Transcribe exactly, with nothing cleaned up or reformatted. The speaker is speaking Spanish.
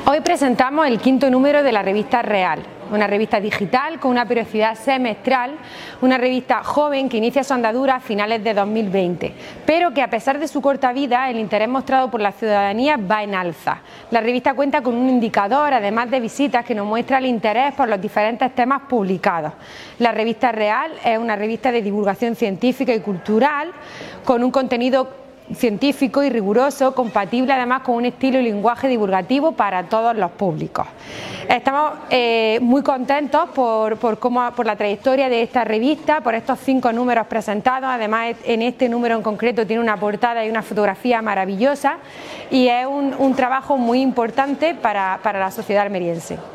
Hoy presentamos el quinto número de la revista Real, una revista digital con una periodicidad semestral, una revista joven que inicia su andadura a finales de dos mil veinte, pero que a pesar de su corta vida, el interés mostrado por la ciudadanía va en alza. La revista cuenta con un indicador, además de visitas, que nos muestra el interés por los diferentes temas publicados. La revista Real es una revista de divulgación científica y cultural con un contenido científico y riguroso, compatible además con un estilo y lenguaje divulgativo para todos los públicos. Estamos eh, muy contentos por, por, cómo, por la trayectoria de esta revista, por estos cinco números presentados. Además, en este número en concreto tiene una portada y una fotografía maravillosa y es un, un trabajo muy importante para, para la sociedad almeriense.